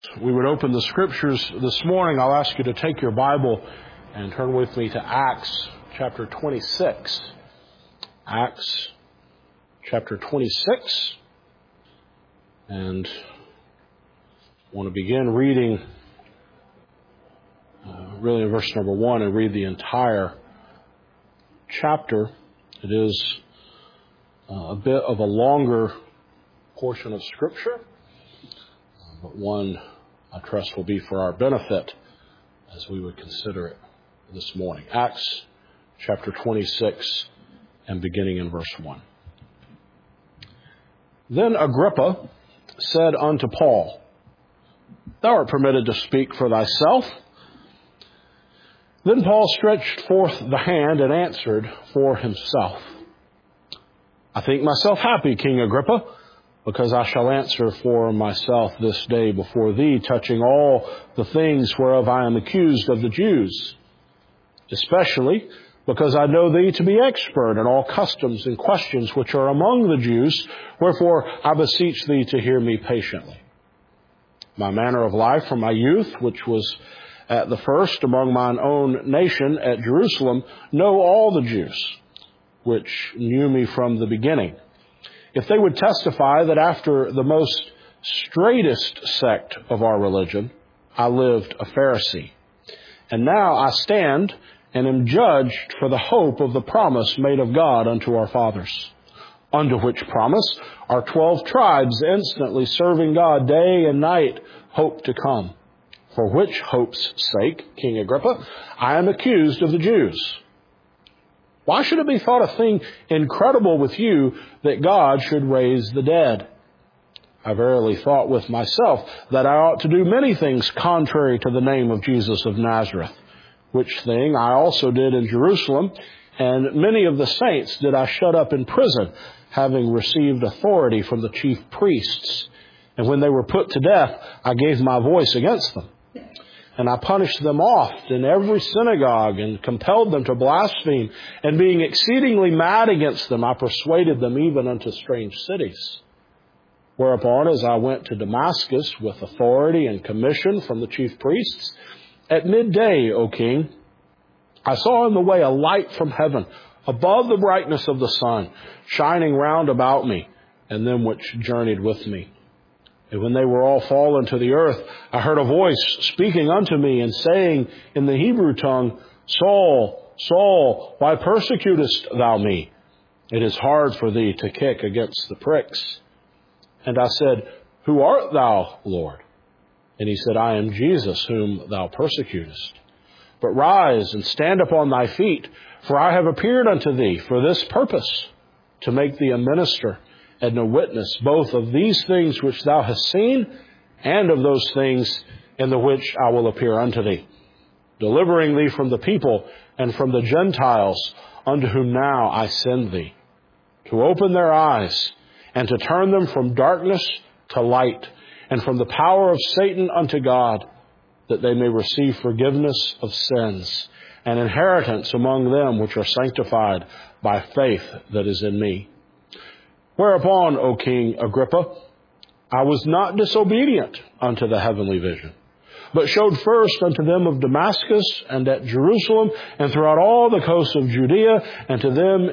We would open the Scriptures this morning. I'll ask you to take your Bible and turn with me to Acts chapter 26. Acts chapter 26. And I want to begin reading really in verse number 1 and read the entire chapter. It is a bit of a longer portion of Scripture, but one I trust will be for our benefit as we would consider it this morning. Acts chapter 26 and beginning in verse 1. Then Agrippa said unto Paul, Thou art permitted to speak for thyself. Then Paul stretched forth the hand and answered for himself. I think myself happy, King Agrippa, because I shall answer for myself this day before thee, touching all the things whereof I am accused of the Jews, especially because I know thee to be expert in all customs and questions which are among the Jews, wherefore I beseech thee to hear me patiently. My manner of life from my youth, which was at the first among mine own nation at Jerusalem, know all the Jews, which knew me from the beginning. If they would testify that after the most straightest sect of our religion, I lived a Pharisee. And now I stand and am judged for the hope of the promise made of God unto our fathers, unto which promise our 12 tribes instantly serving God day and night hope to come. For which hope's sake, King Agrippa, I am accused of the Jews. Why should it be thought a thing incredible with you that God should raise the dead? I verily thought with myself that I ought to do many things contrary to the name of Jesus of Nazareth, which thing I also did in Jerusalem, and many of the saints did I shut up in prison, having received authority from the chief priests. And when they were put to death, I gave my voice against them. And I punished them oft in every synagogue and compelled them to blaspheme. And being exceedingly mad against them, I persuaded them even unto strange cities. Whereupon, as I went to Damascus with authority and commission from the chief priests, at midday, O king, I saw in the way a light from heaven, above the brightness of the sun, shining round about me, and them which journeyed with me. And when they were all fallen to the earth, I heard a voice speaking unto me and saying in the Hebrew tongue, Saul, Saul, why persecutest thou me? It is hard for thee to kick against the pricks. And I said, Who art thou, Lord? And he said, I am Jesus, whom thou persecutest. But rise and stand upon thy feet, for I have appeared unto thee for this purpose, to make thee a minister and a witness both of these things which thou hast seen, and of those things in the which I will appear unto thee, delivering thee from the people and from the Gentiles, unto whom now I send thee, to open their eyes, and to turn them from darkness to light, and from the power of Satan unto God, that they may receive forgiveness of sins, and inheritance among them which are sanctified by faith that is in me. Whereupon, O King Agrippa, I was not disobedient unto the heavenly vision, but showed first unto them of Damascus and at Jerusalem and throughout all the coasts of Judea, and to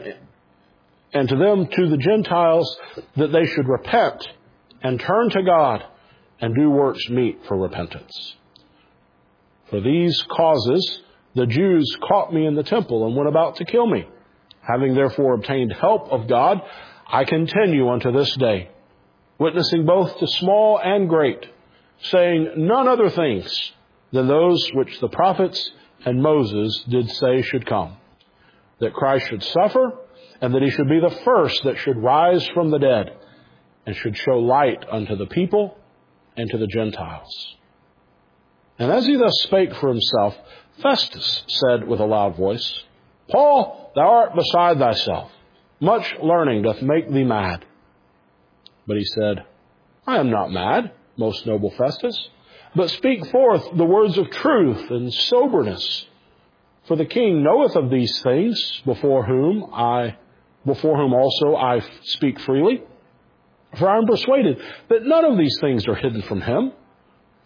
them to the Gentiles, that they should repent and turn to God and do works meet for repentance. For these causes the Jews caught me in the temple and went about to kill me. Having therefore obtained help of God, I continue unto this day, witnessing both to small and great, saying none other things than those which the prophets and Moses did say should come, that Christ should suffer, and that he should be the first that should rise from the dead, and should show light unto the people and to the Gentiles. And as he thus spake for himself, Festus said with a loud voice, Paul, thou art beside thyself. Much learning doth make thee mad. But he said, I am not mad, most noble Festus, but speak forth the words of truth and soberness. For the king knoweth of these things, before whom also I speak freely. For I am persuaded that none of these things are hidden from him.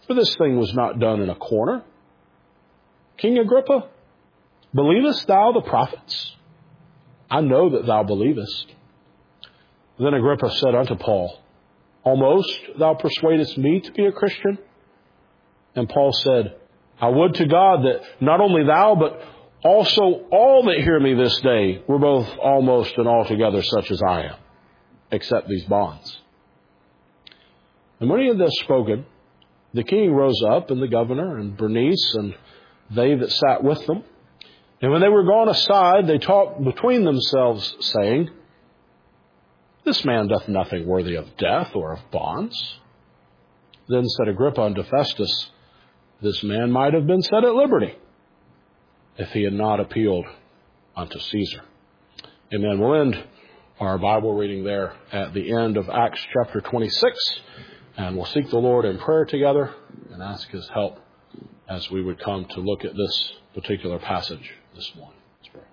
For this thing was not done in a corner. King Agrippa, believest thou the prophets? I know that thou believest. Then Agrippa said unto Paul, Almost thou persuadest me to be a Christian? And Paul said, I would to God that not only thou, but also all that hear me this day were both almost and altogether such as I am, except these bonds. And when he had thus spoken, the king rose up, and the governor, and Bernice, and they that sat with them. And when they were gone aside, they talked between themselves, saying, This man doth nothing worthy of death or of bonds. Then said Agrippa unto Festus, This man might have been set at liberty, if he had not appealed unto Caesar. Amen. We'll end our Bible reading there at the end of Acts chapter 26. And we'll seek the Lord in prayer together and ask His help as we would come to look at this particular passage this morning. Let's pray.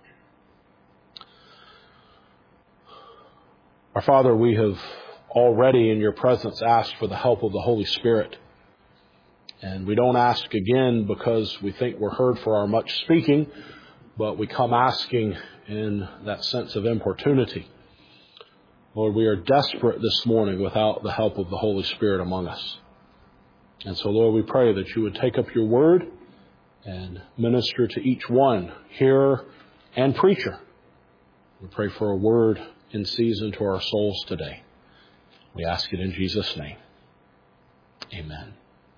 Our Father, we have already in your presence asked for the help of the Holy Spirit. And we don't ask again because we think we're heard for our much speaking, but we come asking in that sense of importunity. Lord, we are desperate this morning without the help of the Holy Spirit among us. And so, Lord, we pray that you would take up your word and minister to each one, hearer and preacher. We pray for a word in season to our souls today. We ask it in Jesus' name. Amen.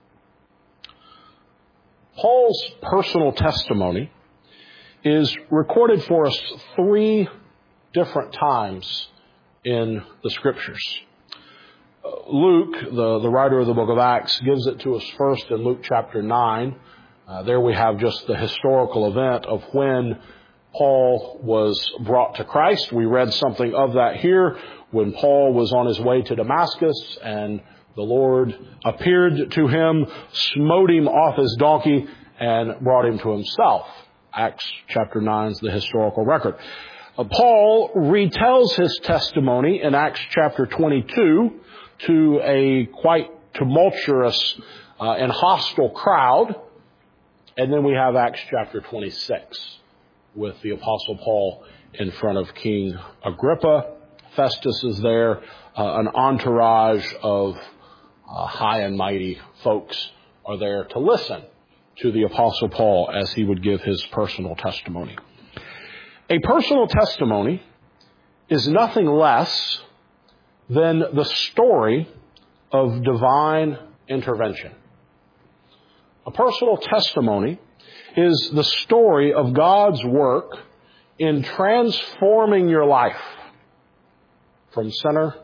Paul's personal testimony is recorded for us 3 different times in the Scriptures. Luke, the writer of the book of Acts, gives it to us first in Luke chapter 9. There we have just the historical event of when Paul was brought to Christ. We read something of that here when Paul was on his way to Damascus and the Lord appeared to him, smote him off his donkey, and brought him to himself. Acts chapter 9 is the historical record. Paul retells his testimony in Acts chapter 22 to a quite tumultuous and hostile crowd. And then we have Acts chapter 26 with the Apostle Paul in front of King Agrippa. Festus is there, an entourage of high and mighty folks are there to listen to the Apostle Paul as he would give his personal testimony. A personal testimony is nothing less than the story of divine intervention. A personal testimony is the story of God's work in transforming your life from sinner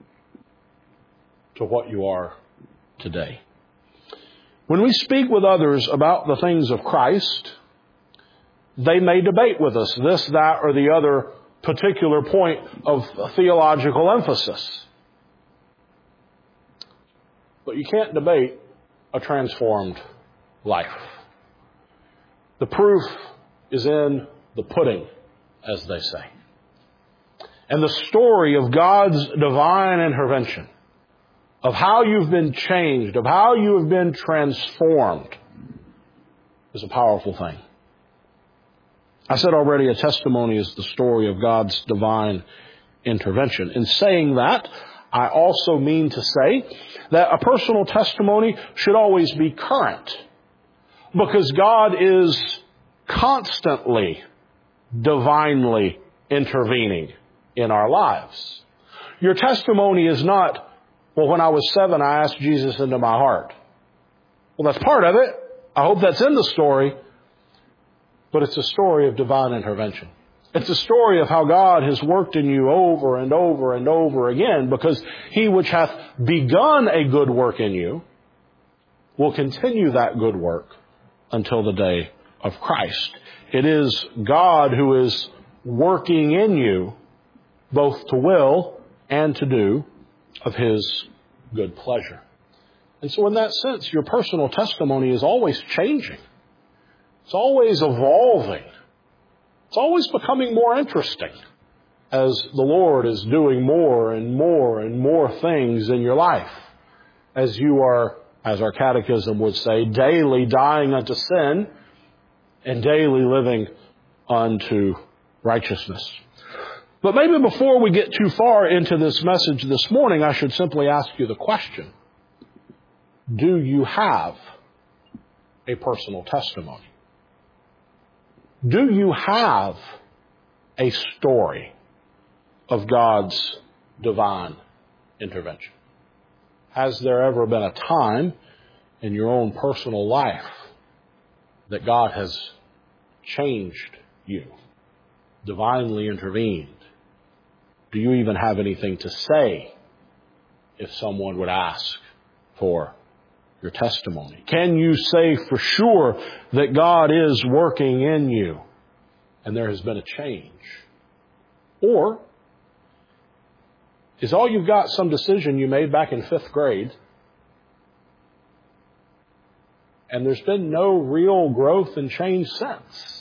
to what you are today. When we speak with others about the things of Christ, they may debate with us this, that, or the other particular point of theological emphasis. But you can't debate a transformed life. The proof is in the pudding, as they say. And the story of God's divine intervention, of how you've been changed, of how you have been transformed, is a powerful thing. I said already, a testimony is the story of God's divine intervention. In saying that, I also mean to say that a personal testimony should always be current, because God is constantly divinely intervening in our lives. Your testimony is not, well, when I was 7, I asked Jesus into my heart. Well, that's part of it. I hope that's in the story. But it's a story of divine intervention. It's a story of how God has worked in you over and over and over again, because He which hath begun a good work in you will continue that good work until the day of Christ. It is God who is working in you both to will and to do of His good pleasure. And so in that sense, your personal testimony is always changing. It's always evolving. It's always becoming more interesting as the Lord is doing more and more and more things in your life, as you are as our catechism would say, daily dying unto sin and daily living unto righteousness. But maybe before we get too far into this message this morning, I should simply ask you the question: do you have a personal testimony? Do you have a story of God's divine intervention? Has there ever been a time in your own personal life that God has changed you, divinely intervened? Do you even have anything to say if someone would ask for your testimony? Can you say for sure that God is working in you and there has been a change? Or is all you've got some decision you made back in 5th grade and there's been no real growth and change since?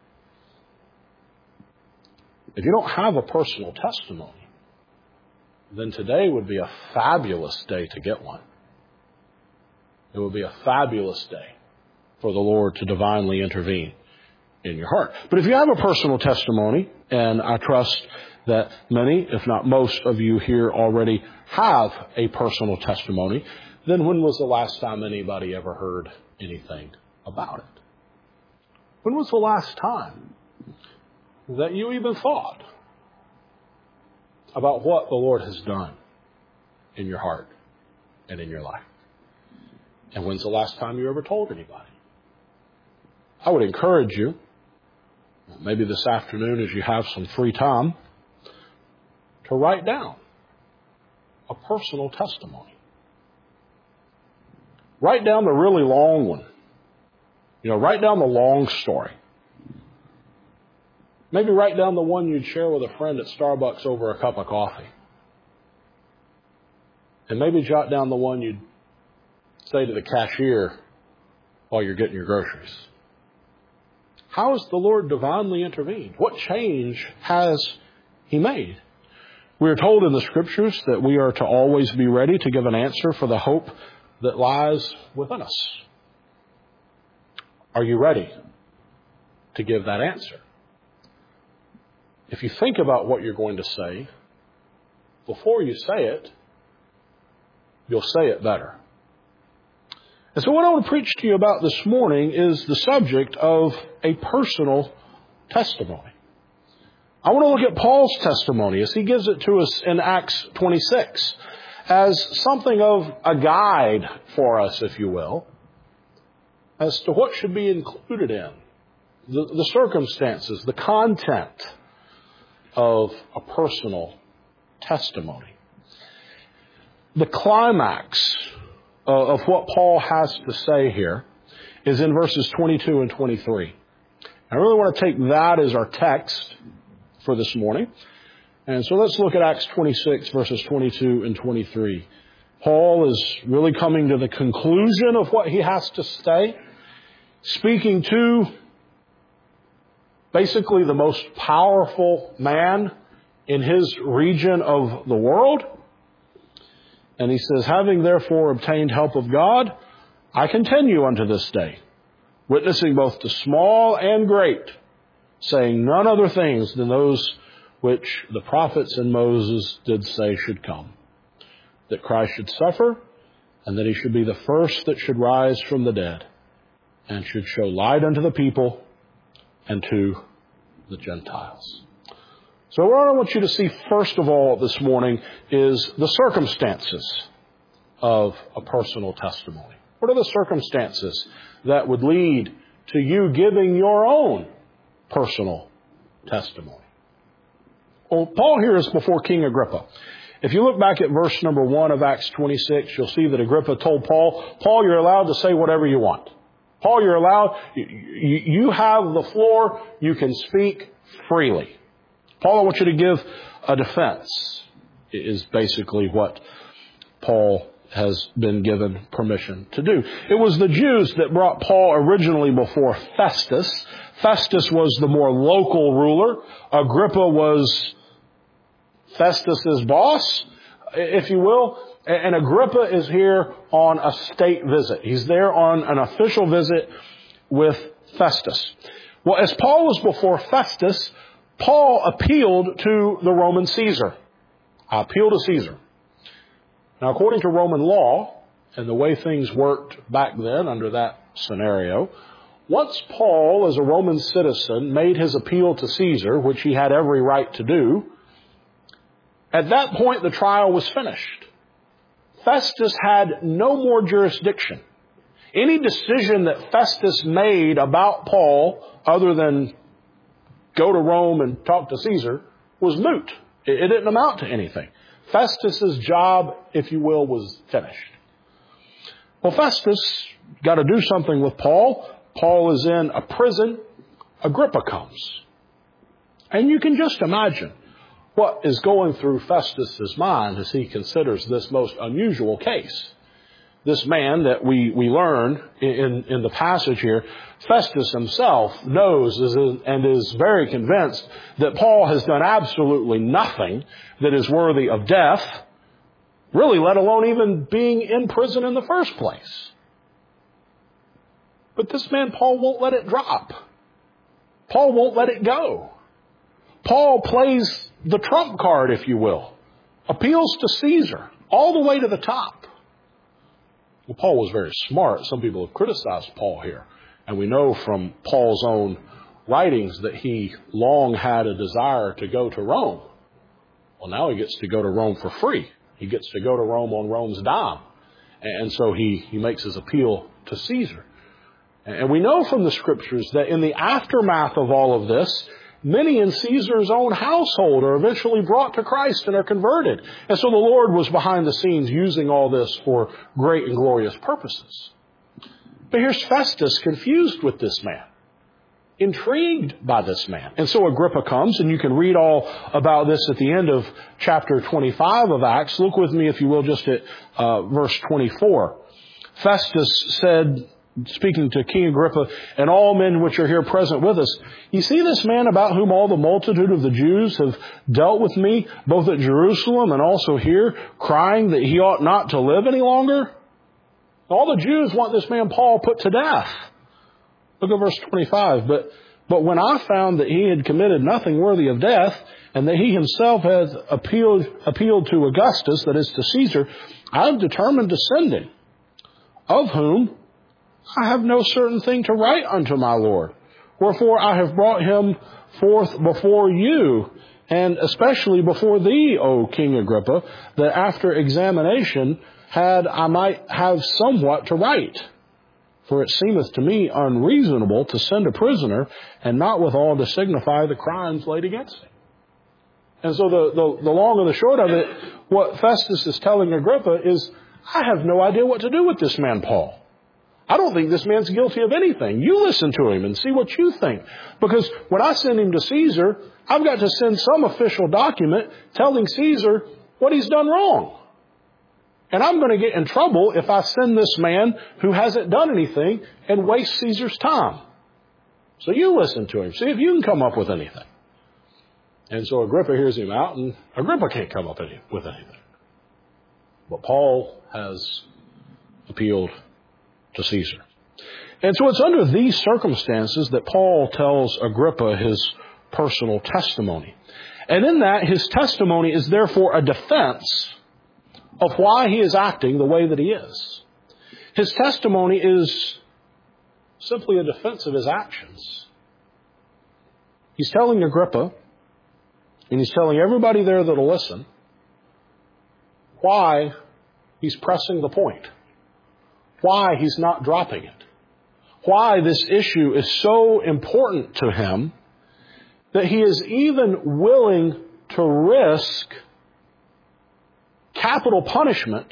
If you don't have a personal testimony, then today would be a fabulous day to get one. It would be a fabulous day for the Lord to divinely intervene in your heart. But if you have a personal testimony, and I trust that many, if not most of you here already have a personal testimony, then when was the last time anybody ever heard anything about it? When was the last time that you even thought about what the Lord has done in your heart and in your life? And when's the last time you ever told anybody? I would encourage you, maybe this afternoon as you have some free time, to write down a personal testimony. Write down the really long one. Write down the long story. Maybe write down the one you'd share with a friend at Starbucks over a cup of coffee. And maybe jot down the one you'd say to the cashier while you're getting your groceries. How has the Lord divinely intervened? What change has He made? We are told in the Scriptures that we are to always be ready to give an answer for the hope that lies within us. Are you ready to give that answer? If you think about what you're going to say, before you say it, you'll say it better. And so what I want to preach to you about this morning is the subject of a personal testimony. I want to look at Paul's testimony as he gives it to us in Acts 26 as something of a guide for us, if you will, as to what should be included in the circumstances, the content of a personal testimony. The climax of what Paul has to say here is in verses 22 and 23. I really want to take that as our text for this morning. And so let's look at Acts 26, verses 22 and 23. Paul is really coming to the conclusion of what he has to say, speaking to basically the most powerful man in his region of the world. And he says, having therefore obtained help of God, I continue unto this day, witnessing both to small and great, saying none other things than those which the prophets and Moses did say should come, that Christ should suffer, and that he should be the first that should rise from the dead, and should show light unto the people and to the Gentiles. So what I want you to see first of all this morning is the circumstances of a personal testimony. What are the circumstances that would lead to you giving your own personal testimony? Well, Paul here is before King Agrippa. If you look back at verse number 1 of Acts 26, you'll see that Agrippa told Paul, you're allowed to say whatever you want. Paul, you're allowed, you have the floor, you can speak freely. Paul, I want you to give a defense, is basically what Paul has been given permission to do. It was the Jews that brought Paul originally before Festus. Festus was the more local ruler. Agrippa was Festus's boss, if you will. And Agrippa is here on a state visit. He's there on an official visit with Festus. Well, as Paul was before Festus, Paul appealed to the Roman Caesar. I appeal to Caesar. Now, according to Roman law, and the way things worked back then under that scenario, once Paul, as a Roman citizen, made his appeal to Caesar, which he had every right to do, at that point the trial was finished. Festus had no more jurisdiction. Any decision that Festus made about Paul, other than go to Rome and talk to Caesar, was moot. It didn't amount to anything. Festus's job, if you will, was finished. Well, Festus got to do something with Paul. Paul is in a prison. Agrippa comes. And you can just imagine what is going through Festus's mind as he considers this most unusual case. This man that we learn in the passage here, Festus himself knows and is very convinced that Paul has done absolutely nothing that is worthy of death, really let alone even being in prison in the first place. But this man, Paul, won't let it drop. Paul won't let it go. Paul plays the trump card, if you will, appeals to Caesar all the way to the top. Well, Paul was very smart. Some people have criticized Paul here. And we know from Paul's own writings that he long had a desire to go to Rome. Well, now he gets to go to Rome for free. He gets to go to Rome on Rome's dime. And so he makes his appeal to Caesar. And we know from the Scriptures that in the aftermath of all of this, many in Caesar's own household are eventually brought to Christ and are converted. And so the Lord was behind the scenes using all this for great and glorious purposes. But here's Festus confused with this man, intrigued by this man. And so Agrippa comes, and you can read all about this at the end of chapter 25 of Acts. Look with me, if you will, just at verse 24. Festus said, speaking to King Agrippa and all men which are here present with us, you see this man about whom all the multitude of the Jews have dealt with me, both at Jerusalem and also here, crying that he ought not to live any longer? All the Jews want this man Paul put to death. Look at verse 25. But when I found that he had committed nothing worthy of death, and that he himself had appealed to Augustus, that is to Caesar, I have determined to send him, of whom I have no certain thing to write unto my Lord. Wherefore I have brought him forth before you, and especially before thee, O King Agrippa, that after examination I might have somewhat to write. For it seemeth to me unreasonable to send a prisoner, and not withal to signify the crimes laid against him. And so the long and the short of it, what Festus is telling Agrippa is, I have no idea what to do with this man Paul. I don't think this man's guilty of anything. You listen to him and see what you think. Because when I send him to Caesar, I've got to send some official document telling Caesar what he's done wrong. And I'm going to get in trouble if I send this man who hasn't done anything and waste Caesar's time. So you listen to him. See if you can come up with anything. And so Agrippa hears him out, and Agrippa can't come up with anything. But Paul has appealed to Caesar. And so it's under these circumstances that Paul tells Agrippa his personal testimony. And in that, his testimony is therefore a defense of why he is acting the way that he is. His testimony is simply a defense of his actions. He's telling Agrippa, and he's telling everybody there that'll listen, why he's pressing the point. Why he's not dropping it. Why this issue is so important to him that he is even willing to risk capital punishment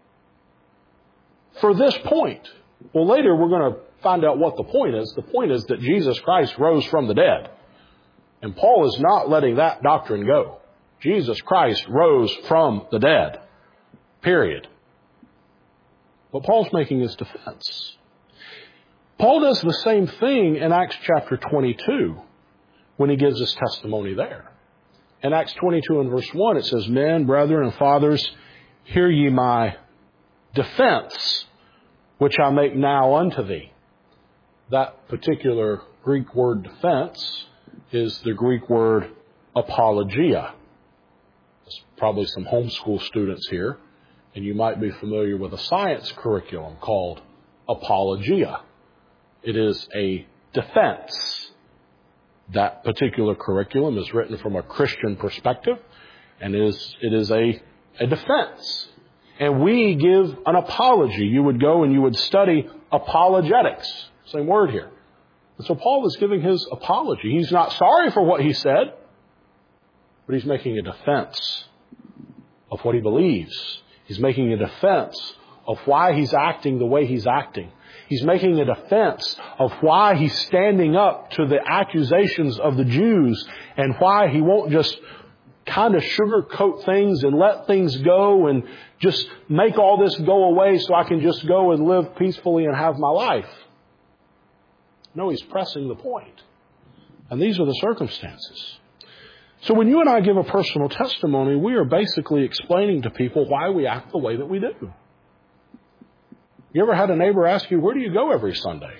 for this point. Well, later we're going to find out what the point is. The point is that Jesus Christ rose from the dead. And Paul is not letting that doctrine go. Jesus Christ rose from the dead. Period. But Paul's making his defense. Paul does the same thing in Acts chapter 22 when he gives his testimony there. In Acts 22 and verse 1 it says, Men, brethren, and fathers, Hear ye my defense, which I make now unto thee. That particular Greek word defense is the Greek word apologia. There's probably some homeschool students here, and you might be familiar with a science curriculum called apologia. It is a defense. That particular curriculum is written from a Christian perspective, and it is a defense. And we give an apology. You would go and you would study apologetics. Same word here. And so Paul is giving his apology. He's not sorry for what he said, but he's making a defense of what he believes. He's making a defense of why he's acting the way he's acting. He's making a defense of why he's standing up to the accusations of the Jews and why he won't just kind of sugarcoat things and let things go and just make all this go away so I can just go and live peacefully and have my life. No, he's pressing the point. And these are the circumstances. So when you and I give a personal testimony, we are basically explaining to people why we act the way that we do. You ever had a neighbor ask you, where do you go every Sunday?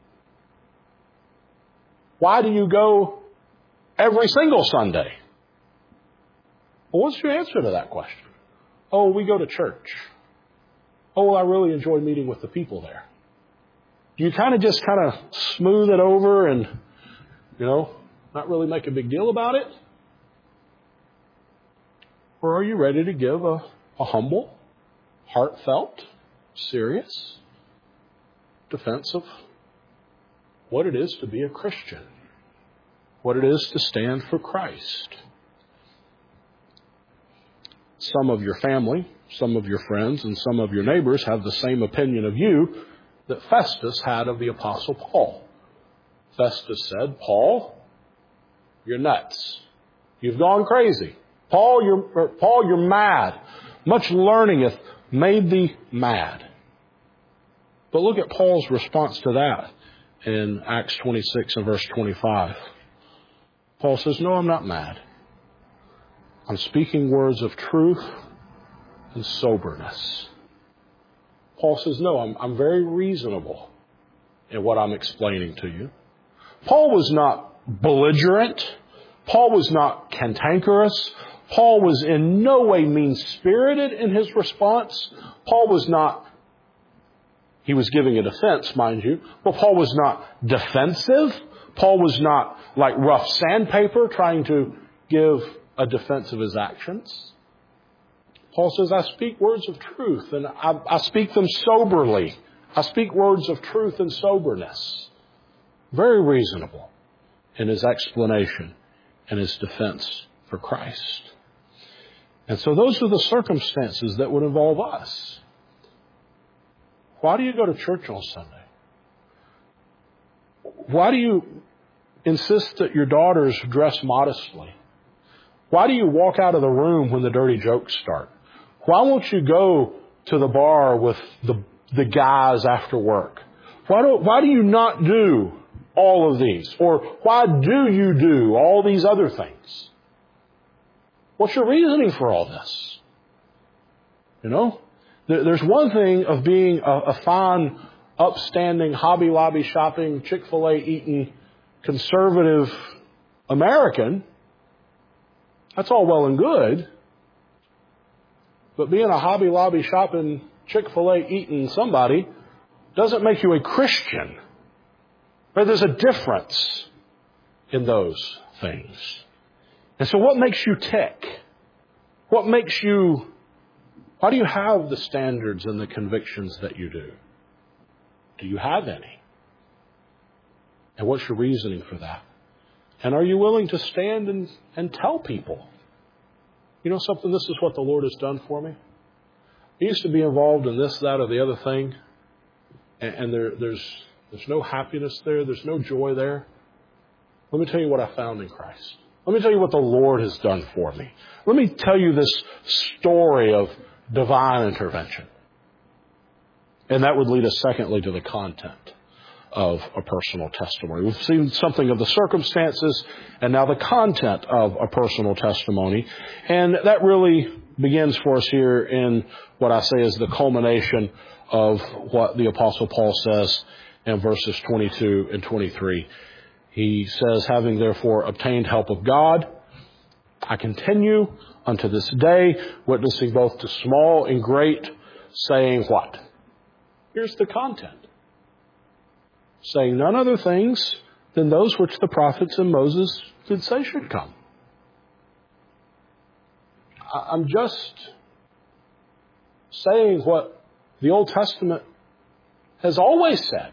Why do you go every single Sunday? Well, what's your answer to that question? Oh, we go to church. Oh, well, I really enjoy meeting with the people there. Do you kind of smooth it over and, not really make a big deal about it? Or are you ready to give a humble, heartfelt, serious defense of what it is to be a Christian, what it is to stand for Christ? Some of your family, some of your friends, and some of your neighbors have the same opinion of you that Festus had of the Apostle Paul. Festus said, Paul, you're nuts. You've gone crazy. Paul, you're mad. Much learning hath made thee mad. But look at Paul's response to that in Acts 26 and verse 25. Paul says, no, I'm not mad. I'm speaking words of truth and soberness. Paul says, no, I'm very reasonable in what I'm explaining to you. Paul was not belligerent. Paul was not cantankerous. Paul was in no way mean-spirited in his response. He was giving a defense, mind you, but Paul was not defensive. Paul was not like rough sandpaper trying to give a defense of his actions. Paul says, I speak words of truth, and I speak them soberly. I speak words of truth and soberness. Very reasonable in his explanation and his defense for Christ. And so those are the circumstances that would involve us. Why do you go to church on Sunday? Why do you insist that your daughters dress modestly? Why do you walk out of the room when the dirty jokes start? Why won't you go to the bar with the guys after work? Why do you not do all of these? Or why do you do all these other things? What's your reasoning for all this? There's one thing of being a fine, upstanding, Hobby Lobby shopping, Chick-fil-A eating, conservative American. That's all well and good. But being a Hobby Lobby shopping, Chick-fil-A eating somebody doesn't make you a Christian. Right? There's a difference in those things. And so what makes you tick? Why do you have the standards and the convictions that you do? Do you have any? And what's your reasoning for that? And are you willing to stand and tell people, something, this is what the Lord has done for me? I used to be involved in this, that, or the other thing, and there's no happiness there. There's no joy there. Let me tell you what I found in Christ. Let me tell you what the Lord has done for me. Let me tell you this story of divine intervention. And that would lead us, secondly, to the content of a personal testimony. We've seen something of the circumstances and now the content of a personal testimony. And that really begins for us here in what I say is the culmination of what the Apostle Paul says in verses 22 and 23. He says, having therefore obtained help of God, I continue unto this day, witnessing both to small and great, saying what? Here's the content. Saying none other things than those which the prophets and Moses did say should come. I'm just saying what the Old Testament has always said.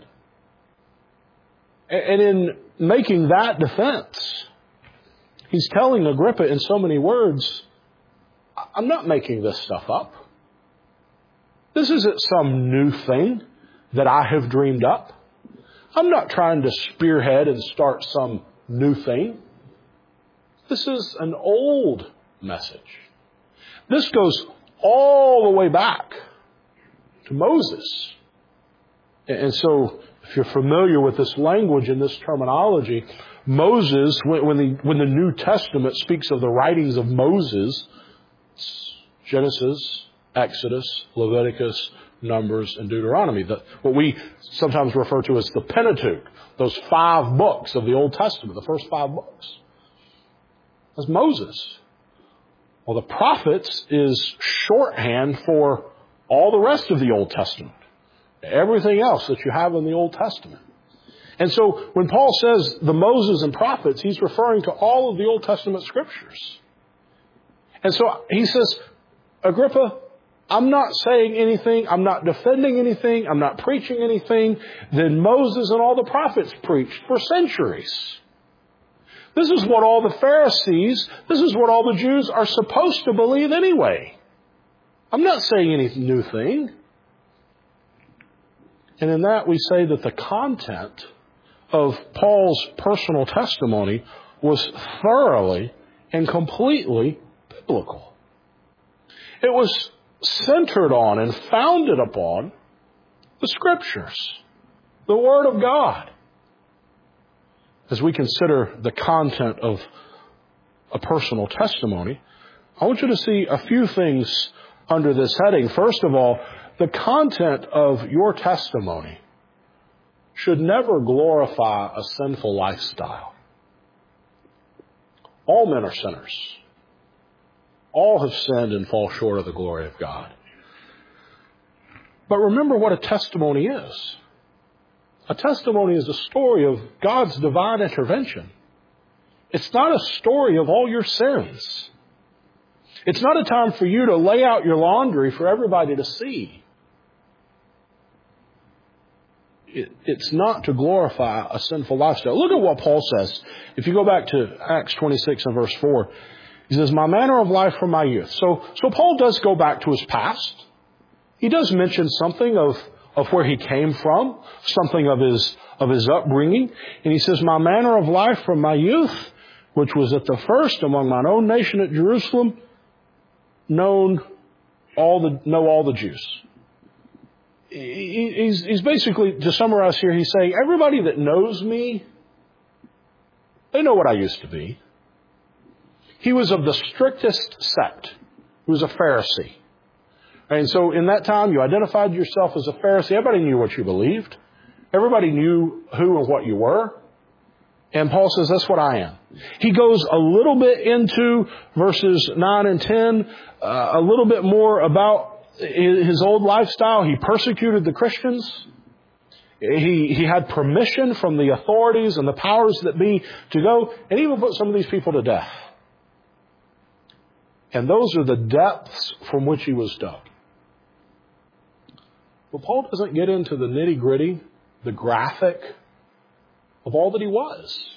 And in making that defense, he's telling Agrippa in so many words, I'm not making this stuff up. This isn't some new thing that I have dreamed up. I'm not trying to spearhead and start some new thing. This is an old message. This goes all the way back to Moses. And so, if you're familiar with this language and this terminology, Moses, when the New Testament speaks of the writings of Moses, Genesis, Exodus, Leviticus, Numbers, and Deuteronomy, what we sometimes refer to as the Pentateuch, those 5 books of the Old Testament, the first 5 books. That's Moses. Well, the prophets is shorthand for all the rest of the Old Testament. Everything else that you have in the Old Testament. And so when Paul says the Moses and prophets, he's referring to all of the Old Testament scriptures. And so he says, Agrippa, I'm not saying anything, I'm not defending anything, I'm not preaching anything that Moses and all the prophets preached for centuries. This is what all the Pharisees, this is what all the Jews are supposed to believe anyway. I'm not saying any new thing. And in that we say that the content of Paul's personal testimony was thoroughly and completely biblical. It was centered on and founded upon the Scriptures, the Word of God. As we consider the content of a personal testimony, I want you to see a few things under this heading. First of all, the content of your testimony should never glorify a sinful lifestyle. All men are sinners. All have sinned and fall short of the glory of God. But remember what a testimony is. A testimony is a story of God's divine intervention. It's not a story of all your sins. It's not a time for you to lay out your laundry for everybody to see. It's not to glorify a sinful lifestyle. Look at what Paul says. If you go back to Acts 26 and verse 4, he says, my manner of life from my youth. So Paul does go back to his past. He does mention something of where he came from, something of his upbringing. And he says, my manner of life from my youth, which was at the first among mine own nation at Jerusalem, know all the Jews. He's basically, to summarize here, he's saying, everybody that knows me, they know what I used to be. He was of the strictest sect. He was a Pharisee. And so in that time, you identified yourself as a Pharisee. Everybody knew what you believed. Everybody knew who and what you were. And Paul says, that's what I am. He goes a little bit into verses 9 and 10, a little bit more about his old lifestyle. He persecuted the Christians. He had permission from the authorities and the powers that be to go and even put some of these people to death. And those are the depths from which he was dug. But Paul doesn't get into the nitty-gritty, the graphic of all that he was.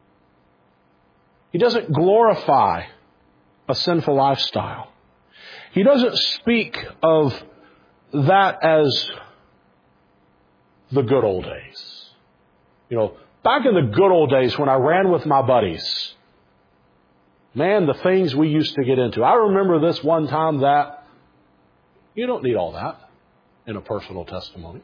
He doesn't glorify a sinful lifestyle. He doesn't speak of that as the good old days. You know, back in the good old days when I ran with my buddies, man, the things we used to get into. I remember this one time that. You don't need all that in a personal testimony.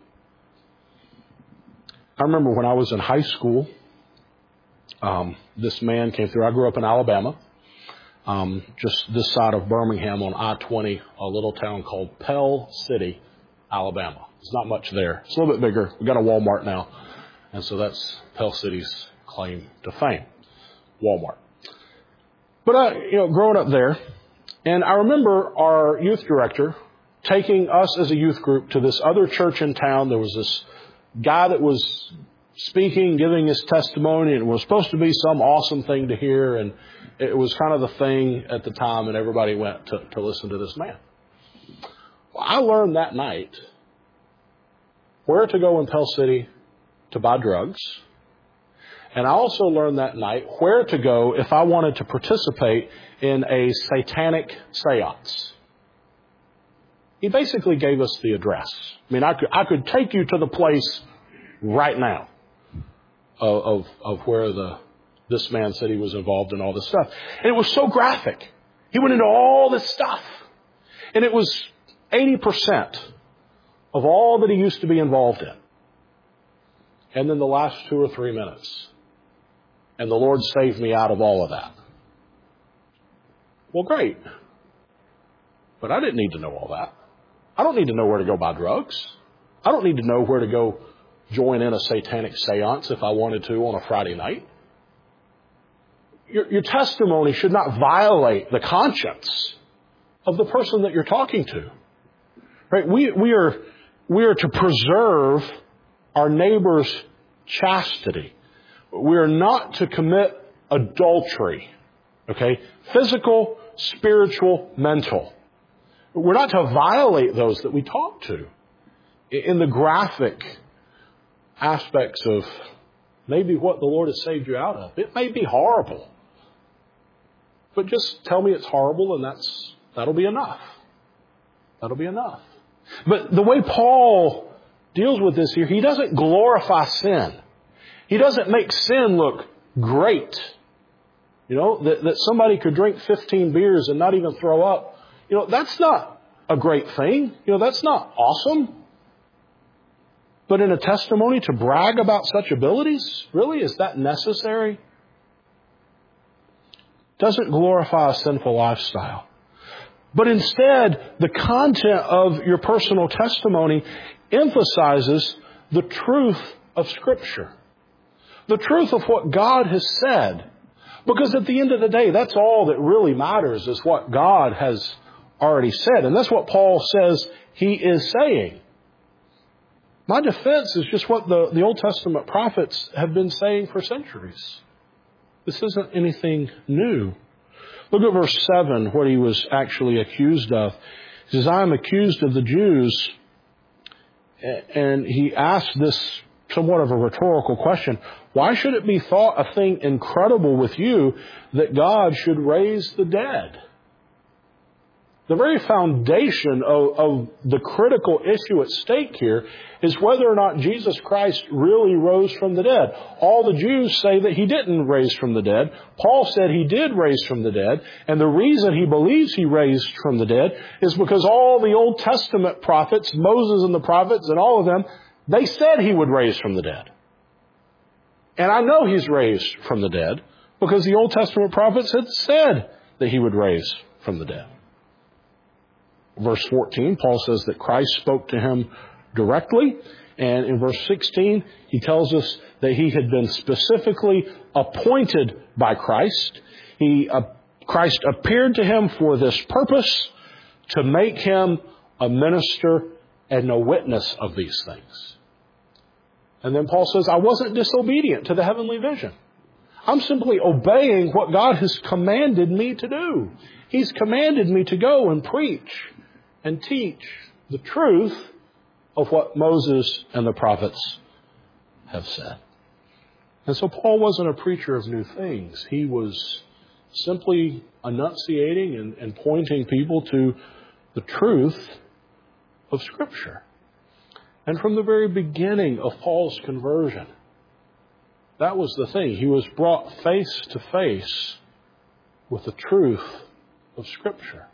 I remember when I was in high school, this man came through. I grew up in Alabama. just this side of Birmingham on I-20, a little town called Pell City, Alabama. It's not much there. It's a little bit bigger. We've got a Walmart now. And so that's Pell City's claim to fame, Walmart. But, growing up there, and I remember our youth director taking us as a youth group to this other church in town. There was this guy that was speaking, giving his testimony, and it was supposed to be some awesome thing to hear, and it was kind of the thing at the time, and everybody went to listen to this man. Well, I learned that night where to go in Pell City to buy drugs, and I also learned that night where to go if I wanted to participate in a satanic seance. He basically gave us the address. I mean, I could take you to the place right now of where this man said he was involved in all this stuff. And it was so graphic. He went into all this stuff. And it was 80% of all that he used to be involved in. And then the last 2 or 3 minutes. And the Lord saved me out of all of that. Well, great. But I didn't need to know all that. I don't need to know where to go buy drugs. I don't need to know where to go join in a satanic seance if I wanted to on a Friday night. Your testimony should not violate the conscience of the person that you're talking to. Right? We are to preserve our neighbor's chastity. We are not to commit adultery. Okay? Physical, spiritual, mental. We're not to violate those that we talk to in the graphic aspects of maybe what the Lord has saved you out of. It may be horrible. But just tell me it's horrible and that'll be enough. That'll be enough. But the way Paul deals with this here, he doesn't glorify sin. He doesn't make sin look great. That somebody could drink 15 beers and not even throw up. That's not a great thing. That's not awesome. But in a testimony to brag about such abilities, really, is that necessary? Doesn't glorify a sinful lifestyle. But instead, the content of your personal testimony emphasizes the truth of Scripture. The truth of what God has said. Because at the end of the day, that's all that really matters is what God has already said. And that's what Paul says he is saying. My defense is just what the Old Testament prophets have been saying for centuries. This isn't anything new. Look at verse 7, what he was actually accused of. He says, I am accused of the Jews. And he asked this somewhat of a rhetorical question. Why should it be thought a thing incredible with you that God should raise the dead? The very foundation of the critical issue at stake here is whether or not Jesus Christ really rose from the dead. All the Jews say that he didn't raise from the dead. Paul said he did raise from the dead. And the reason he believes he raised from the dead is because all the Old Testament prophets, Moses and the prophets and all of them, they said he would raise from the dead. And I know he's raised from the dead because the Old Testament prophets had said that he would raise from the dead. Verse 14, Paul says that Christ spoke to him directly. And in verse 16, he tells us that he had been specifically appointed by Christ. Christ appeared to him for this purpose, to make him a minister and a witness of these things. And then Paul says, I wasn't disobedient to the heavenly vision. I'm simply obeying what God has commanded me to do. He's commanded me to go and preach and teach the truth of what Moses and the prophets have said. And so Paul wasn't a preacher of new things. He was simply enunciating and pointing people to the truth of Scripture. And from the very beginning of Paul's conversion, that was the thing. He was brought face to face with the truth of Scripture.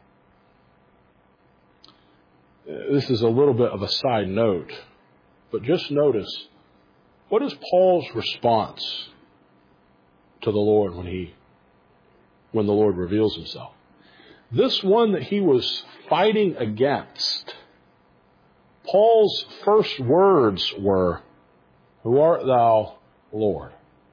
This is a little bit of a side note, but just notice, what is Paul's response to the Lord when he when the Lord reveals himself. This one that he was fighting against, Paul's first words were, "Who art thou, Lord?"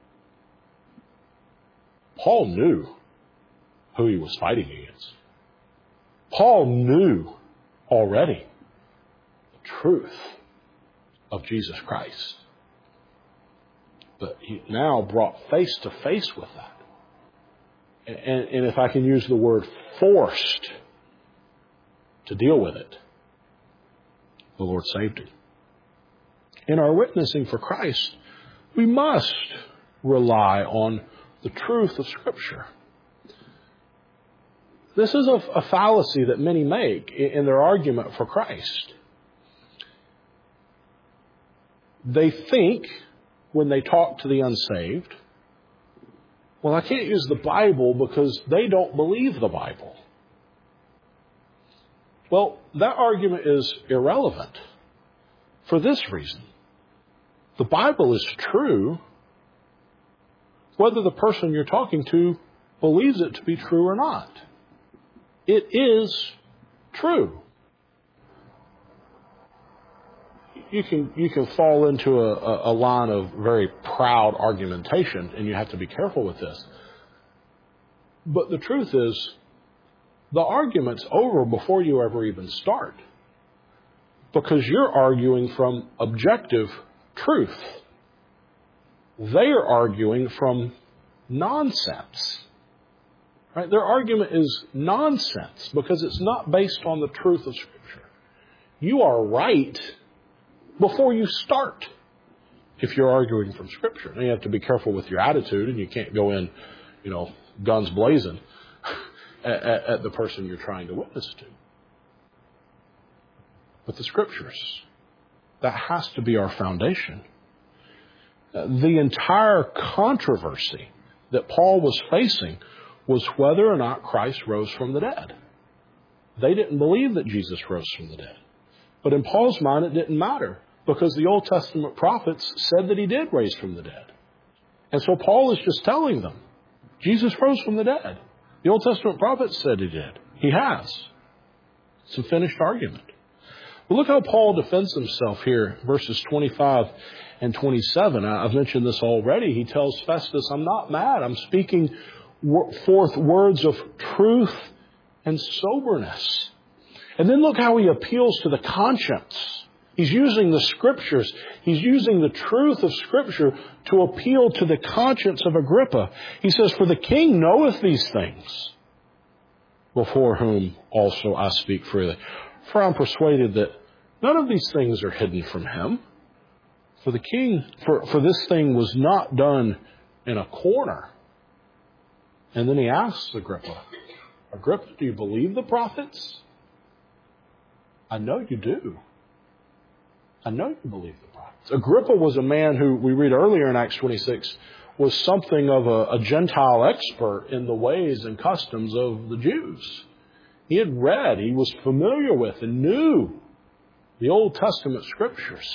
Paul knew who he was fighting against. Paul knew already the truth of Jesus Christ. But he now brought face to face with that. And if I can use the word forced to deal with it, the Lord saved him. In our witnessing for Christ, we must rely on the truth of Scripture. This is a fallacy that many make in their argument for Christ. They think, when they talk to the unsaved, well, I can't use the Bible because they don't believe the Bible. Well, that argument is irrelevant for this reason. The Bible is true whether the person you're talking to believes it to be true or not. It is true. You can fall into a line of very proud argumentation, and you have to be careful with this. But the truth is, the argument's over before you ever even start, because you're arguing from objective truth. They are arguing from nonsense. Right? Their argument is nonsense because it's not based on the truth of Scripture. You are right before you start if you're arguing from Scripture. Now you have to be careful with your attitude, and you can't go in, guns blazing at the person you're trying to witness to. But the Scriptures, that has to be our foundation. The entire controversy that Paul was facing was whether or not Christ rose from the dead. They didn't believe that Jesus rose from the dead. But in Paul's mind, it didn't matter, because the Old Testament prophets said that he did raise from the dead. And so Paul is just telling them, Jesus rose from the dead. The Old Testament prophets said he did. He has. It's a finished argument. But look how Paul defends himself here, verses 25 and 27. I've mentioned this already. He tells Festus, I'm not mad. I'm speaking forth words of truth and soberness. And then look how he appeals to the conscience. He's using the Scriptures. He's using the truth of Scripture to appeal to the conscience of Agrippa. He says, for the king knoweth these things, before whom also I speak freely. For I'm persuaded that none of these things are hidden from him. For the king, for this thing was not done in a corner. And then he asks Agrippa, Agrippa, do you believe the prophets? I know you do. I know you believe the prophets. Agrippa was a man who, we read earlier in Acts 26, was something of a Gentile expert in the ways and customs of the Jews. He had read, he was familiar with and knew the Old Testament Scriptures.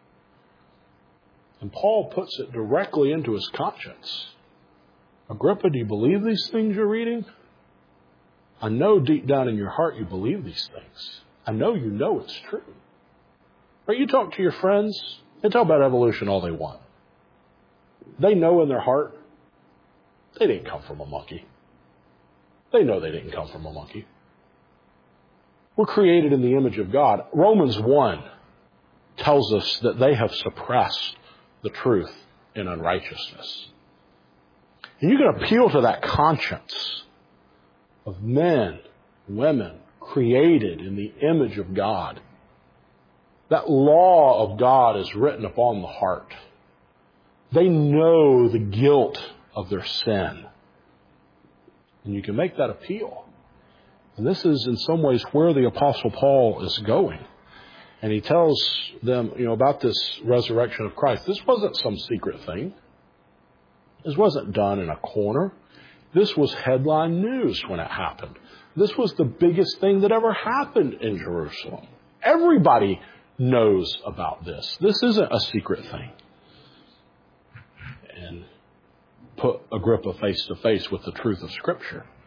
And Paul puts it directly into his conscience. Agrippa, do you believe these things you're reading? I know deep down in your heart you believe these things. I know you know it's true. Right? You talk to your friends, they talk about evolution all they want. They know in their heart they didn't come from a monkey. They know they didn't come from a monkey. We're created in the image of God. Romans 1 tells us that they have suppressed the truth in unrighteousness. And you can appeal to that conscience of men, women, created in the image of God. That law of God is written upon the heart. They know the guilt of their sin. And you can make that appeal. And this is in some ways where the Apostle Paul is going. And he tells them, about this resurrection of Christ. This wasn't some secret thing. This wasn't done in a corner. This was headline news when it happened. This was the biggest thing that ever happened in Jerusalem. Everybody knows about this. This isn't a secret thing. And put Agrippa face to face with the truth of Scripture.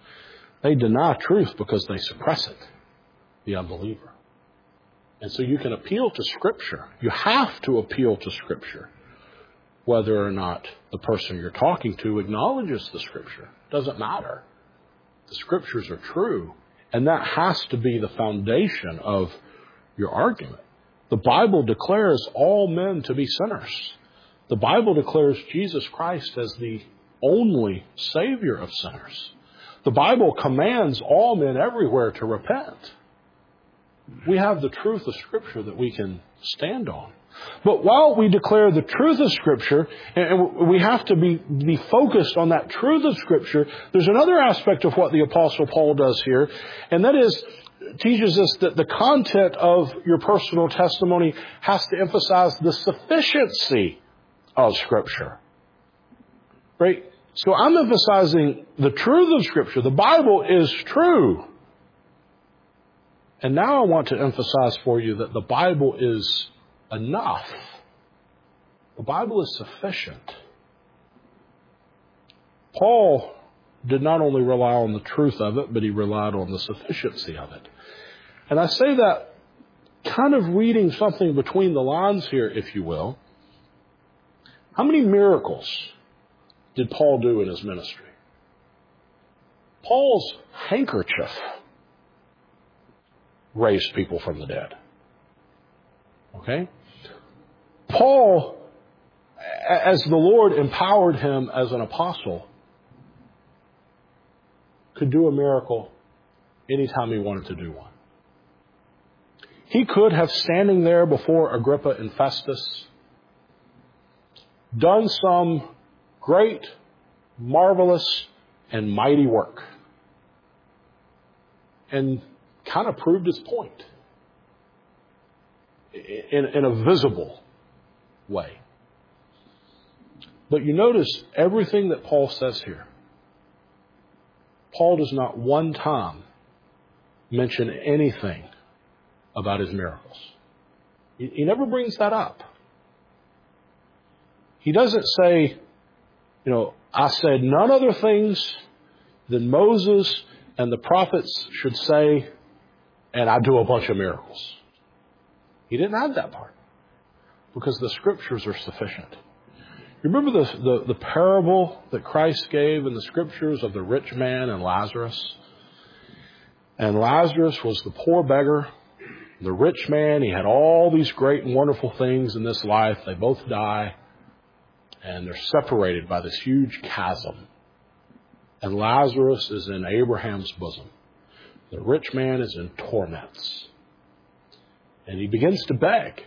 They deny truth because they suppress it, the unbeliever. And so you can appeal to Scripture. You have to appeal to Scripture, whether or not the person you're talking to acknowledges the Scripture. It doesn't matter. The Scriptures are true, and that has to be the foundation of your argument. The Bible declares all men to be sinners. The Bible declares Jesus Christ as the only Savior of sinners. The Bible commands all men everywhere to repent. We have the truth of Scripture that we can stand on. But while we declare the truth of Scripture, and we have to be focused on that truth of Scripture, there's another aspect of what the Apostle Paul does here, and that is teaches us that the content of your personal testimony has to emphasize the sufficiency of Scripture. Right? So I'm emphasizing the truth of Scripture. The Bible is true. And now I want to emphasize for you that the Bible is enough. The Bible is sufficient. Paul did not only rely on the truth of it, but he relied on the sufficiency of it. And I say that kind of reading something between the lines here, if you will. How many miracles did Paul do in his ministry? Paul's handkerchief raised people from the dead. Okay? Paul, as the Lord empowered him as an apostle, could do a miracle anytime he wanted to do one. He could have, standing there before Agrippa and Festus, done some great, marvelous, and mighty work, and kind of proved his point in a visible way. But you notice everything that Paul says here. Paul does not one time mention anything about his miracles. He never brings that up. He doesn't say, I said none other things than Moses and the prophets should say, and I do a bunch of miracles. He didn't add that part because the Scriptures are sufficient. You remember the parable that Christ gave in the Scriptures of the rich man and Lazarus? And Lazarus was the poor beggar. The rich man, he had all these great and wonderful things in this life. They both die. And they're separated by this huge chasm. And Lazarus is in Abraham's bosom. The rich man is in torments. And he begins to beg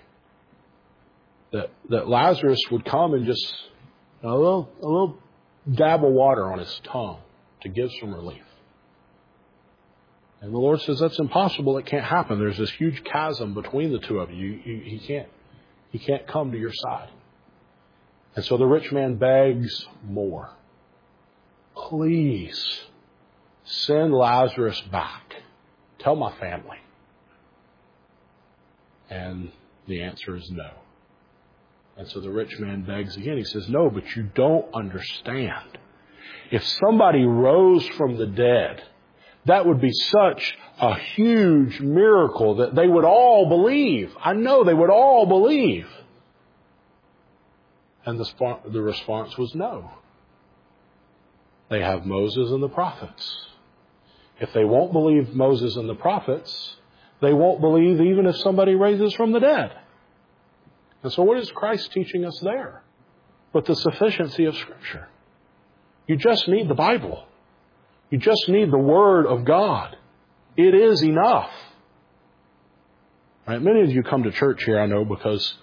that Lazarus would come and just a little dab of water on his tongue to give some relief. And the Lord says, that's impossible. It can't happen. There's this huge chasm between the two of you. He can't come to your side. And so the rich man begs more. Please send Lazarus back. Tell my family. And the answer is no. And so the rich man begs again. He says, no, but you don't understand. If somebody rose from the dead, that would be such a huge miracle that they would all believe. I know they would all believe. And the response was no. They have Moses and the prophets. If they won't believe Moses and the prophets, they won't believe even if somebody raises from the dead. And so what is Christ teaching us there? But the sufficiency of Scripture. You just need the Bible. You just need the Word of God. It is enough. Right? Many of you come to church here, I know, because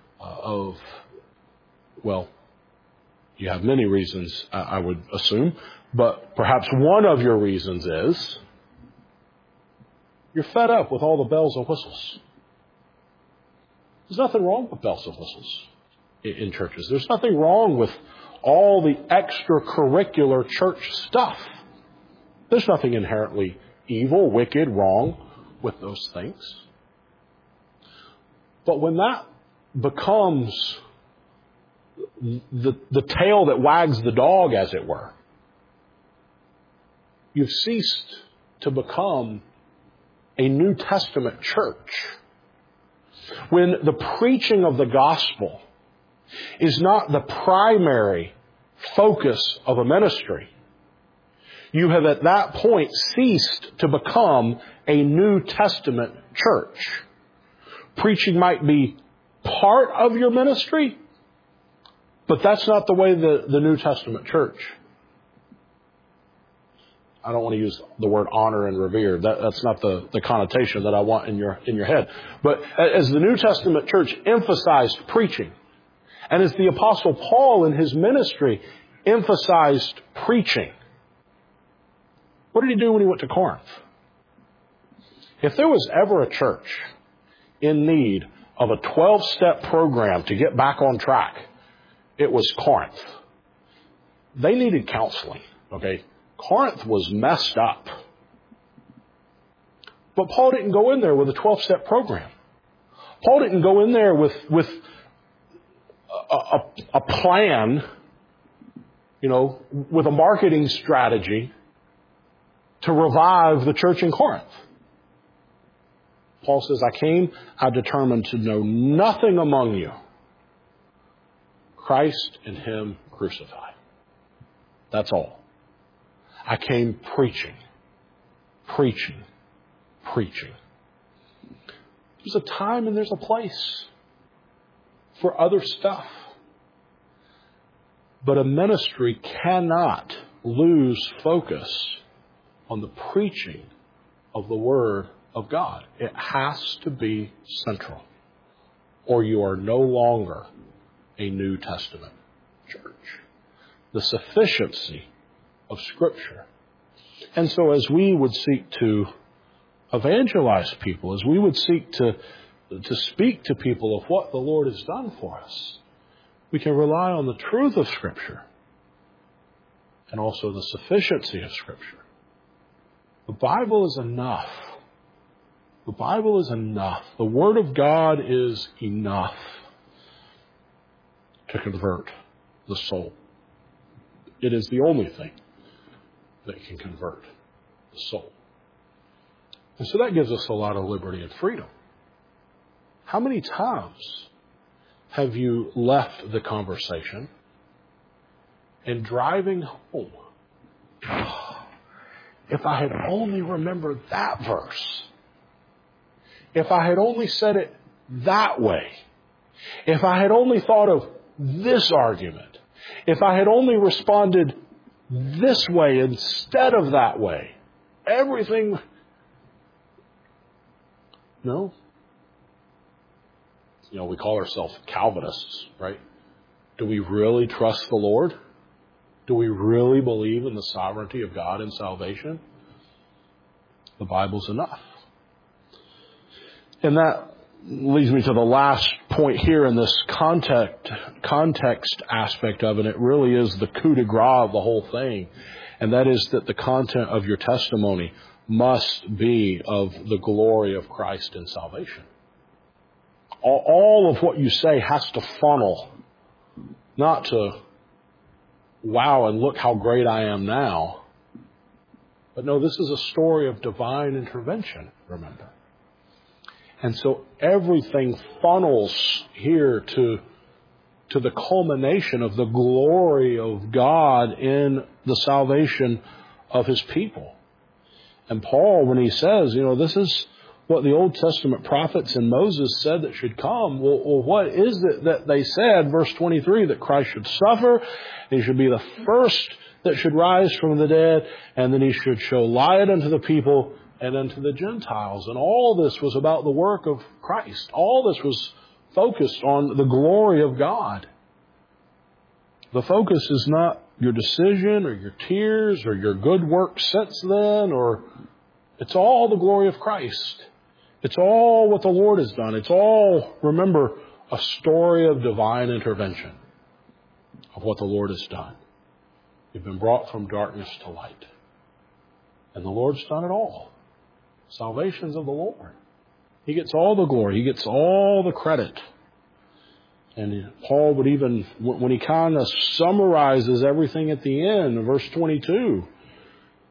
you have many reasons, I would assume. But perhaps one of your reasons is you're fed up with all the bells and whistles. There's nothing wrong with bells and whistles in churches. There's nothing wrong with all the extracurricular church stuff. There's nothing inherently evil, wicked, wrong with those things. But when that becomes the tail that wags the dog, as it were, you've ceased to become a New Testament church. When the preaching of the gospel is not the primary focus of a ministry, you have at that point ceased to become a New Testament church. Preaching might be part of your ministry, but that's not the way the New Testament church. I don't want to use the word honor and revere. That's not the connotation that I want in your head. But as the New Testament church emphasized preaching, and as the Apostle Paul in his ministry emphasized preaching, what did he do when he went to Corinth? If there was ever a church in need of a 12-step program to get back on track, it was Corinth. They needed counseling, okay? Corinth was messed up. But Paul didn't go in there with a 12-step program. Paul didn't go in there with a plan, with a marketing strategy to revive the church in Corinth. Paul says, I determined to know nothing among you, Christ and Him crucified. That's all. I came preaching. There's a time and there's a place for other stuff. But a ministry cannot lose focus on the preaching of the Word of God. It has to be central, or you are no longer a New Testament church. The sufficiency of Scripture. And so as we would seek to evangelize people, as we would seek to speak to people of what the Lord has done for us, we can rely on the truth of Scripture and also the sufficiency of Scripture. The Bible is enough. The Bible is enough. The Word of God is enough to convert the soul. It is the only thing that can convert the soul. And so that gives us a lot of liberty and freedom. How many times have you left the conversation and driving home, if I had only remembered that verse, if I had only said it that way, if I had only thought of this argument, if I had only responded this way instead of that way, everything... No. We call ourselves Calvinists, right? Do we really trust the Lord? Do we really believe in the sovereignty of God in salvation? The Bible's enough. And that leads me to the last point here in this context aspect of it. It really is the coup de grace of the whole thing. And that is that the content of your testimony must be of the glory of Christ in salvation. All of what you say has to funnel, not to, wow, and look how great I am now. But no, this is a story of divine intervention, remember. And so everything funnels here to the culmination of the glory of God in the salvation of His people. And Paul, when he says, this is what the Old Testament prophets and Moses said that should come. Well, what is it that they said? Verse 23, that Christ should suffer, He should be the first that should rise from the dead, and then He should show light unto the people and unto the Gentiles. And all this was about the work of Christ. All this was focused on the glory of God. The focus is not your decision or your tears or your good work since then, or it's all the glory of Christ. It's all what the Lord has done. It's all, remember, a story of divine intervention of what the Lord has done. You've been brought from darkness to light. And the Lord's done it all. Salvation's of the Lord. He gets all the glory. He gets all the credit. And Paul would even, when he kind of summarizes everything at the end, in verse 22,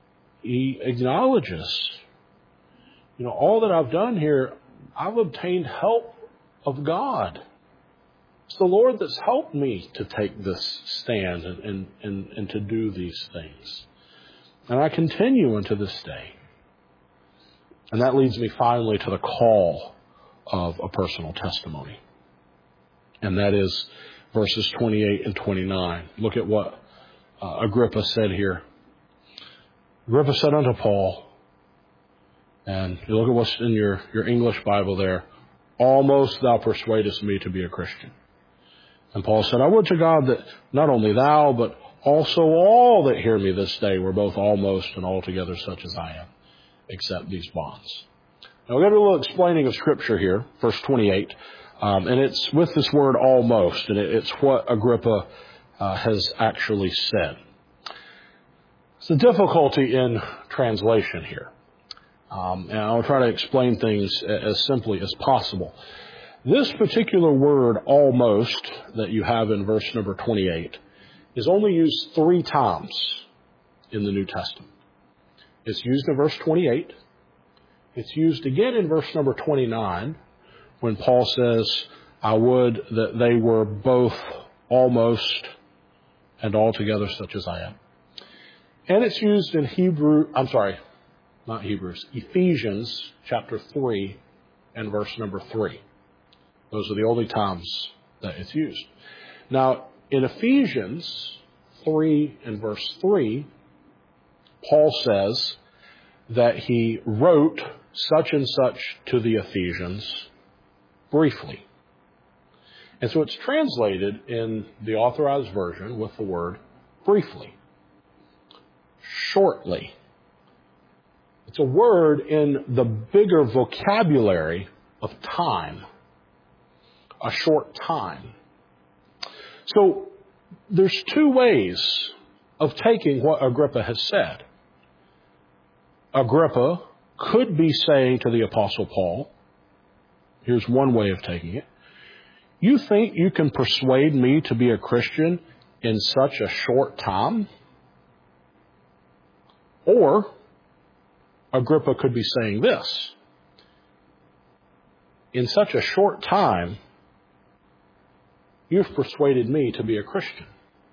he acknowledges, all that I've done here, I've obtained help of God. It's the Lord that's helped me to take this stand and to do these things. And I continue unto this day. And that leads me finally to the call of a personal testimony. And that is verses 28 and 29. Look at what Agrippa said here. Agrippa said unto Paul, and you look at what's in your English Bible there, almost thou persuadest me to be a Christian. And Paul said, I would to God that not only thou, but also all that hear me this day were both almost and altogether such as I am, except these bonds. Now we're going to do a little explaining of Scripture here, verse 28. And it's with this word almost, and it's what Agrippa has actually said. It's a difficulty in translation here. And I'll try to explain things as simply as possible. This particular word, almost, that you have in verse number 28, is only used 3 times in the New Testament. It's used in verse 28. It's used again in verse number 29, when Paul says, I would that they were both almost and altogether such as I am. And it's used in Ephesians chapter 3 and verse number 3. Those are the only times that it's used. Now, in Ephesians 3 and verse 3, Paul says that he wrote such and such to the Ephesians briefly. And so it's translated in the Authorized Version with the word briefly, shortly. It's a word in the bigger vocabulary of time, a short time. So there's 2 ways of taking what Agrippa has said. Agrippa could be saying to the Apostle Paul, here's one way of taking it, you think you can persuade me to be a Christian in such a short time? Or Agrippa could be saying this, in such a short time, you've persuaded me to be a Christian.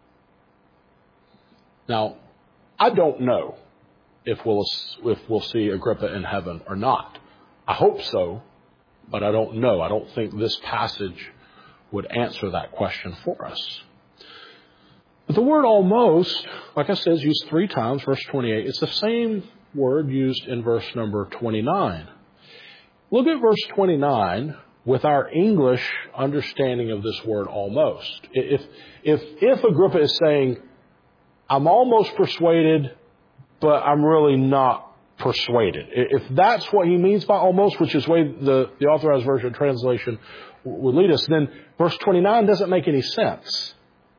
Now, I don't know if we'll see Agrippa in heaven or not. I hope so, but I don't know. I don't think this passage would answer that question for us. But the word almost, like I said, is used 3 times, verse 28. It's the same word used in verse number 29. Look at verse 29 with our English understanding of this word almost. If Agrippa is saying, I'm almost persuaded, but I'm really not persuaded. If that's what he means by almost, which is the way the Authorized Version translation would lead us, then verse 29 doesn't make any sense.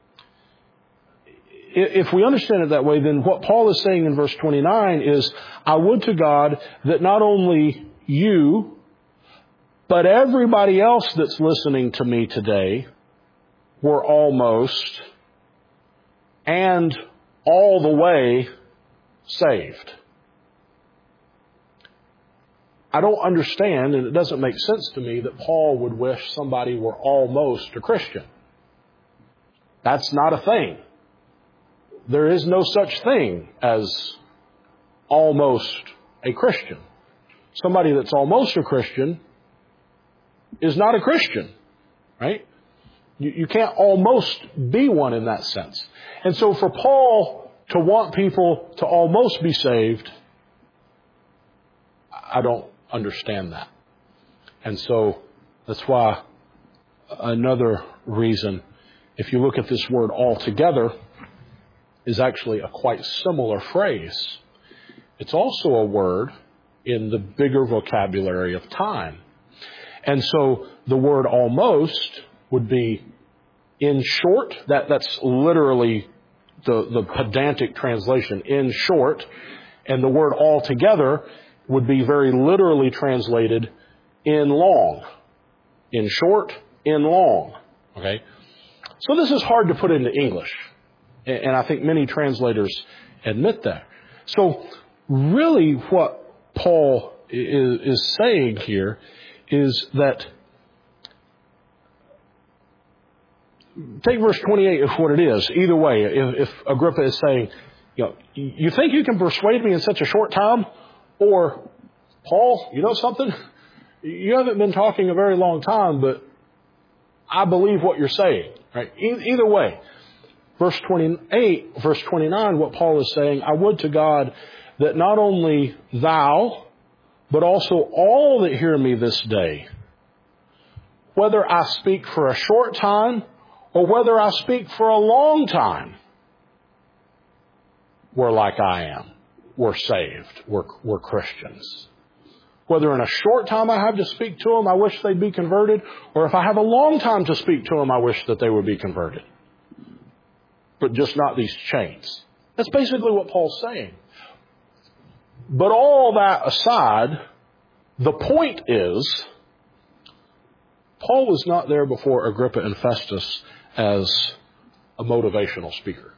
If we understand it that way, then what Paul is saying in verse 29 is, I would to God that not only you, but everybody else that's listening to me today were almost and all the way saved. I don't understand, and it doesn't make sense to me, that Paul would wish somebody were almost a Christian. That's not a thing. There is no such thing as almost a Christian. Somebody that's almost a Christian is not a Christian, right? You can't almost be one in that sense. And so for Paul to want people to almost be saved, I don't understand that. And so that's why another reason, if you look at this word altogether, is actually a quite similar phrase. It's also a word in the bigger vocabulary of time. And so the word almost would be in short. That's literally the pedantic translation, in short. And the word altogether would be very literally translated in long. In short, in long. Okay? So this is hard to put into English. And I think many translators admit that. So really what Paul is saying here is that, take verse 28 as what it is. Either way, if Agrippa is saying, you think you can persuade me in such a short time? Or, Paul, you know something? You haven't been talking a very long time, but I believe what you're saying. Right? Either way, verse 28, verse 29, what Paul is saying, I would to God that not only thou, but also all that hear me this day, whether I speak for a short time or whether I speak for a long time, were like I am. We're saved. We're Christians. Whether in a short time I have to speak to them, I wish they'd be converted, or if I have a long time to speak to them, I wish that they would be converted. But just not these chains. That's basically what Paul's saying. But all that aside, the point is, Paul was not there before Agrippa and Festus as a motivational speaker.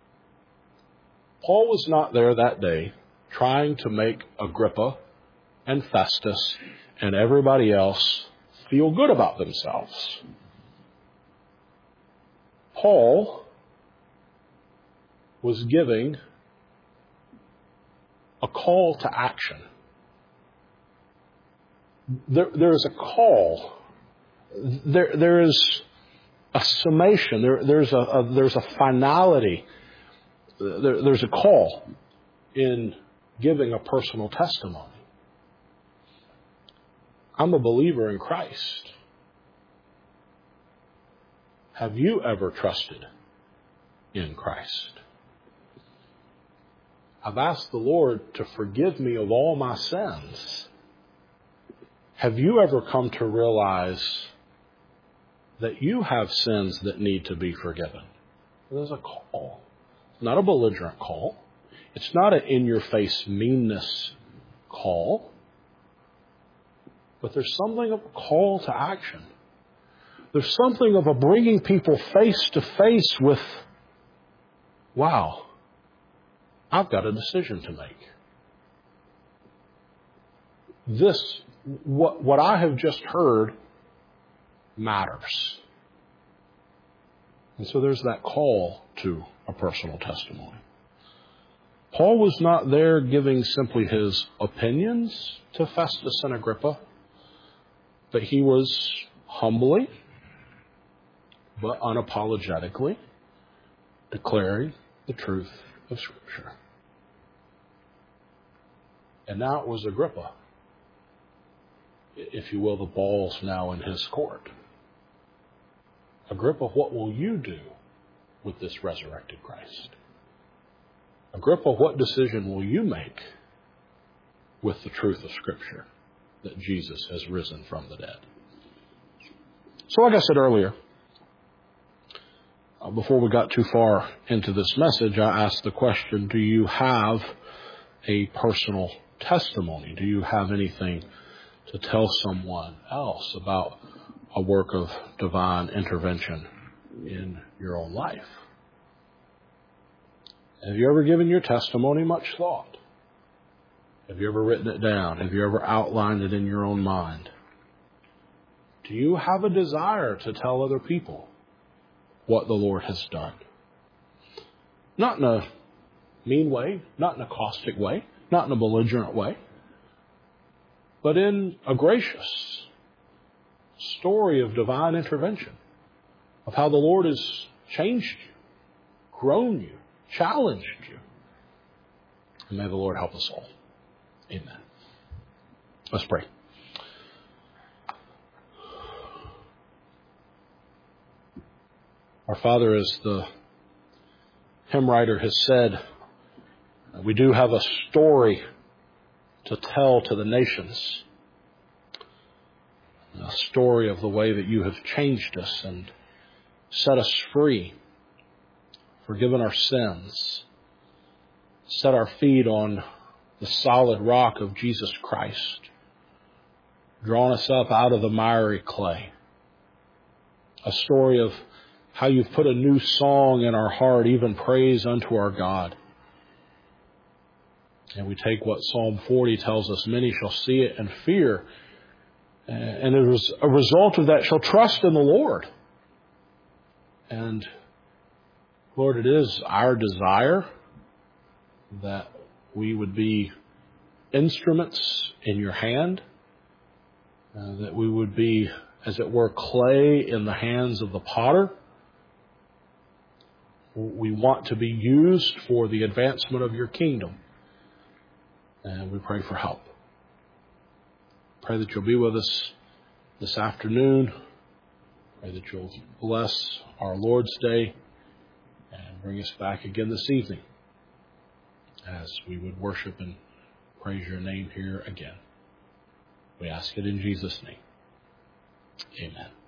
Paul was not there that day trying to make Agrippa and Festus and everybody else feel good about themselves. Paul was giving a call to action. There is a call. There is a summation. There's a finality. There's a call in giving a personal testimony. I'm a believer in Christ. Have you ever trusted in Christ? I've asked the Lord to forgive me of all my sins. Have you ever come to realize that you have sins that need to be forgiven? There's a call. It's not a belligerent call. It's not an in-your-face meanness call. But there's something of a call to action. There's something of a bringing people face to face with, wow, I've got a decision to make. This, what I have just heard, matters. And so there's that call to a personal testimony. Paul was not there giving simply his opinions to Festus and Agrippa, but he was humbly but unapologetically declaring the truth of Scripture. And now it was Agrippa, if you will, the ball's now in his court. Agrippa, what will you do with this resurrected Christ? Agrippa, what decision will you make with the truth of Scripture that Jesus has risen from the dead? So like I said earlier, before we got too far into this message, I asked the question, do you have a personal testimony? Do you have anything to tell someone else about a work of divine intervention in your own life? Have you ever given your testimony much thought? Have you ever written it down? Have you ever outlined it in your own mind? Do you have a desire to tell other people what the Lord has done? Not in a mean way, not in a caustic way, not in a belligerent way, but in a gracious story of divine intervention, of how the Lord has changed you, grown you, challenged you. And may the Lord help us all. Amen. Let's pray. Our Father, as the hymn writer has said, we do have a story to tell to the nations. A story of the way that you have changed us and set us free, forgiven our sins, set our feet on the solid rock of Jesus Christ, drawn us up out of the miry clay. A story of how you've put a new song in our heart, even praise unto our God. And we take what Psalm 40 tells us, many shall see it and fear. And as a result of that, shall trust in the Lord. And Lord, it is our desire that we would be instruments in your hand, that we would be, as it were, clay in the hands of the potter. We want to be used for the advancement of your kingdom. And we pray for help. Pray that you'll be with us this afternoon. Pray that you'll bless our Lord's Day and bring us back again this evening as we would worship and praise your name here again. We ask it in Jesus' name. Amen.